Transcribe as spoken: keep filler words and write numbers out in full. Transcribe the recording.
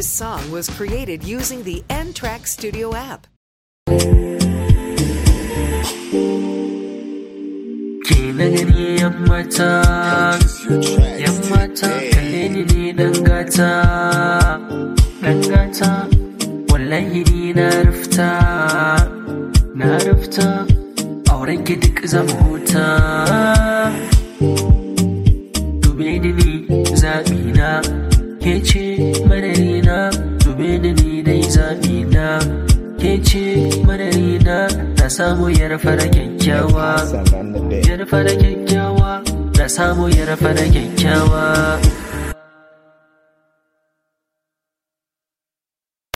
This song was created using the N-Track Studio app. Kina gani yammata, yammata, kalle ni ne dangata, dangata, wallahi ni na rufta, na rufta, auren ki duk zan huta. Dube ni ni zaɓina, ke ce madarina, dube ni ni dai zaɓina, ke ce madarina, na samu yar fara kyakkyawa. Yar fara kyakkyawa, na samu yar fara kyakkyawa.